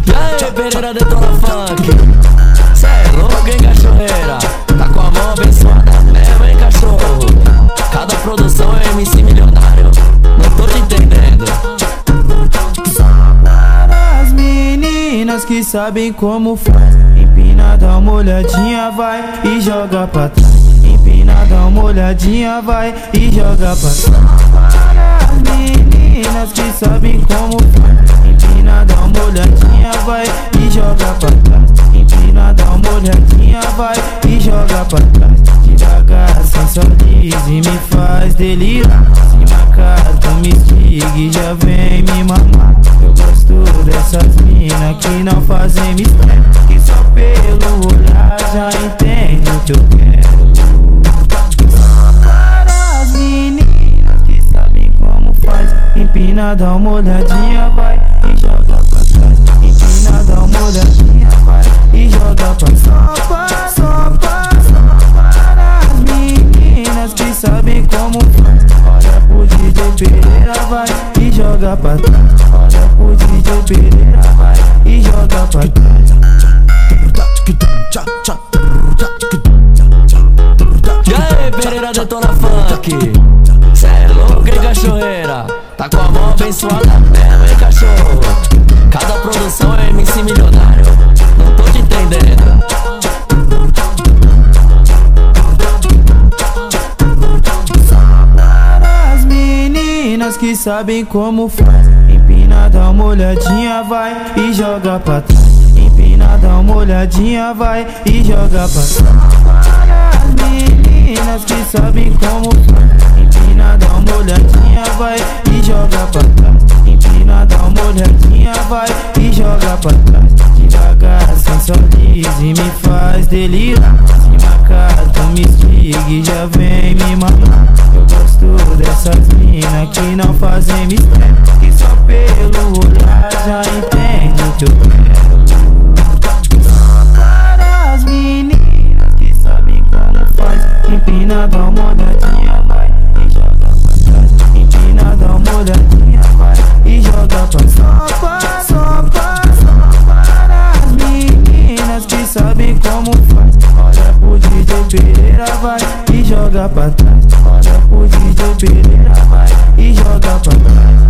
E aí, Pereira detona funk. Cê é louco, hein, cachorreira? Tá com a mão abençoada mesmo, hein, cachorro? Cada produção é MC milionário. Não tô te entendendo. Só para as meninas que sabem como faz. Empina, dá uma olhadinha, vai e joga pra trás. Empina, dá uma olhadinha, vai e joga pra trás. Para as meninas que sabem como faz. Empina, dá uma olhadinha, vai e joga pra trás. Empina, dá uma olhadinha, vai e joga pra trás. Devagar, sensualiza e me faz delirar. Se marcar, tu me siga e já vem me mamar. Eu gosto dessas minas que não fazem mistério, que só pelo olhar já entende o que eu quero. Para as meninas que sabem como faz. Empina, dá uma olhadinha, vai e joga pra trás. Empina, dá uma olhadinha, vai e joga pra trás. Só para as meninas que sabem como faz. Olha pro DJ Pereira, vai e joga pra trás. Olha pro DJ Pereira, vai e joga pra trás. E aí, Pereira detona funk. Cê é louco, hein, cachorreira? Tá com a mão abençoada mesmo, hein, cachorro? Cada produção é MC milionário. Não tô te entendendo. Para as meninas que sabem como faz. Empina, dá uma olhadinha, vai e joga pra trás. Empina, dá uma olhadinha, vai e joga pra trás. Para as meninas que sabem como faz. Empina, dá uma olhadinha, vai e joga pra trás. Empina, dá uma olhadinha, vai e joga pra trás. Devagar, sensualiza e me faz delirar. Se marcar, tu me siga e já vem me mamar. Eu gosto dessas minas que não fazem mistério, que só pelo olhar já entende o que eu quero. Para as meninas que sabem como faz. Empina, dá uma olhadinha, vai e joga pra trás. Empina, dá uma olhadinha, vai e joga pra trás. Só para as meninas que sabem como faz. Olha pro DJ Pereira, vai e joga pra trás. Olha pro DJ Pereira, vai e joga pra trás.